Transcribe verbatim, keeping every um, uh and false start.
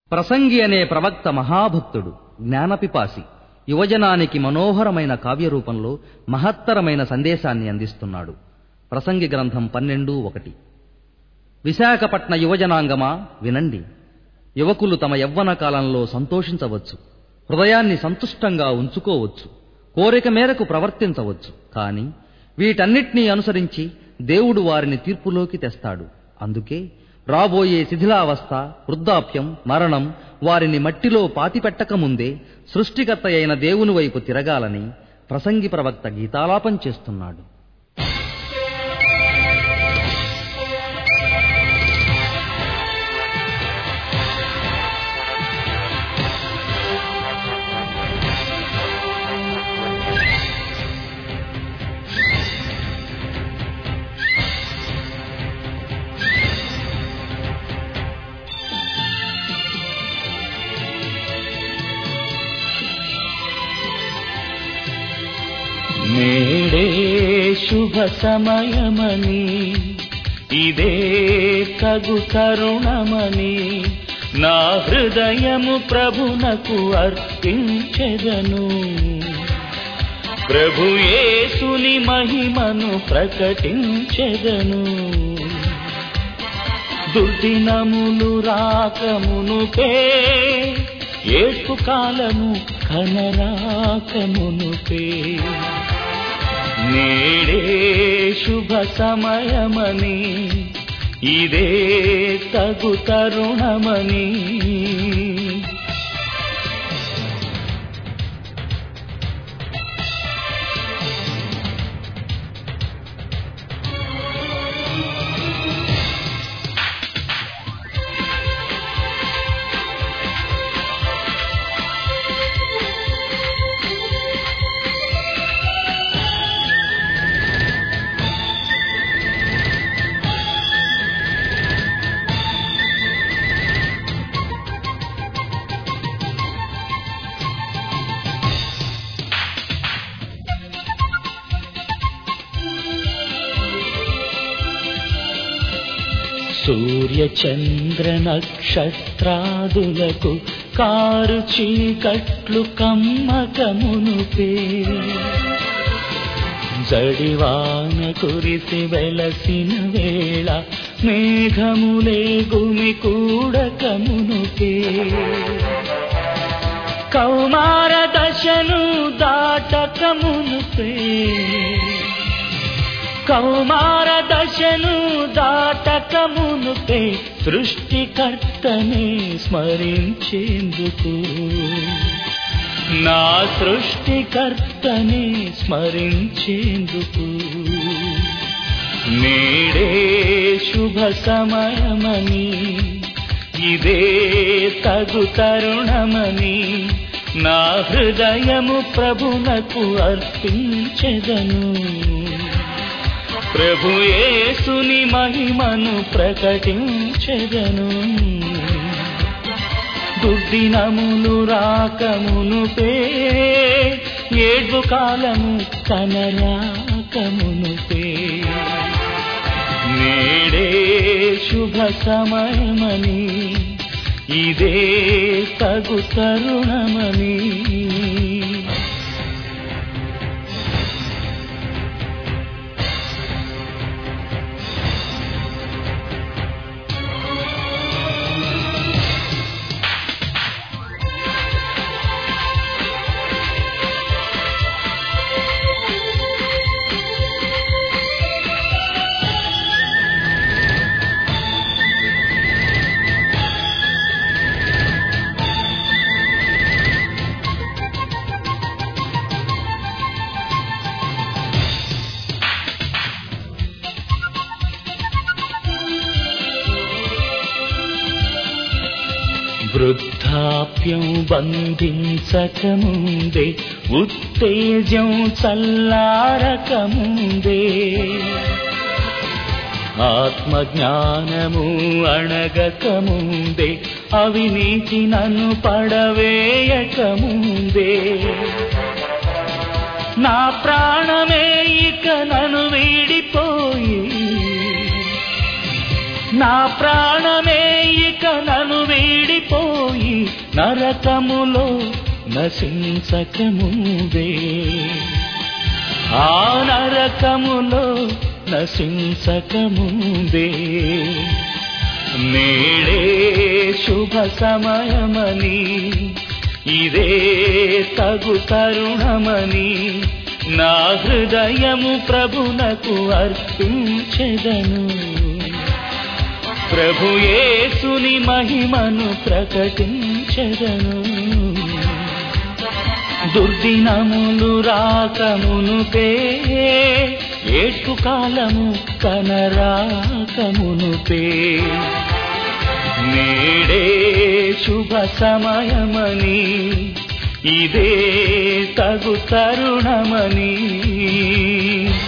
ప్రసంగి అనే ప్రవక్త మహాభక్తుడు, జ్ఞానపిపాసి, యువజనానికి మనోహరమైన కావ్యరూపంలో మహత్తరమైన సందేశాన్ని అందిస్తున్నాడు. ప్రసంగి గ్రంథం పన్నెండు ఒకటి. విశాఖపట్న యువజనాంగమా వినండి. యువకులు తమ యవ్వన కాలంలో సంతోషించవచ్చు, హృదయాన్ని సంతుష్టంగా ఉంచుకోవచ్చు, కోరిక మేరకు ప్రవర్తించవచ్చు. కాని వీటన్నిటినీ అనుసరించి దేవుడు వారిని తీర్పులోకి తెస్తాడు. అందుకే రాబోయే శిథిలావస్థ, వృద్ధాప్యం, మరణం వారిని మట్టిలో పాతిపెట్టకముందే సృష్టికర్త అయిన దేవుని వైపు తిరగాలని ప్రసంగి ప్రవక్త గీతాలాపం చేస్తున్నాడు. నేడే శుభ సమయమని, ఇదే తగు తరుణమని, నా హృదయము ప్రభునకు అర్పించెదను. ప్రభు యేసుని మహిమను ప్రకటించెదను. దుర్దినములు రాకమునుపే, ఏడ్పు కాలము కనరాకమునుపే, నేడే శుభ సమయమని, ఇదే తగు తరుణమని. సూర్య చంద్ర నక్షత్రాదులకు కారు చీకట్లు కమ్మకమునుపే, జడివాన కురిసి వెలసిన వేళ మేఘములే గుమి కూడకమునుపే, కౌమార దశను దాటకమునుపే, కౌమార దశను దాటకమునుపే, సృష్టికర్తనే స్మరించేందుకు, నా సృష్టికర్తనే స్మరించేందుకు, నేడే శుభ సమయమని, ఇదే తగు తరుణమని, నా హృదయము ప్రభునకు అర్పించెదను. ప్రభు యేసుని మహిమను ప్రకటించెదను. దుర్దినములు రాకమునుపే, ఏడ్పు కాలము కనరాకమునుపే, నేడే శుభ సమయమని, ఇదే తగు తరుణమని. వృద్ధాప్యం బంధించకముందే, ఉత్తేజం చల్లారకముందే, ఆత్మజ్ఞానము అణగకముందే, అవినీతి నన్ను పడవేయకముందే, నా ప్రాణమే ఇక నన్ను వీడిపోయి, నా ప్రాణమే ఇక నన్ను వీడిపోయి, నరకములో నశించకముందే, ఆ నరకములో నశించకముందే నేడే శుభ సమయమని, ఇదే తగు తరుణమని నా హృదయము ప్రభునకు అర్పించెదను. ప్రభు యేసుని మహిమను ప్రకటించెదను. దుర్దినములు రాకమునుపే, ఏటు కాలము కనరాకమునుపే నేడే శుభ సమయమని, ఇదే తగు తరుణమని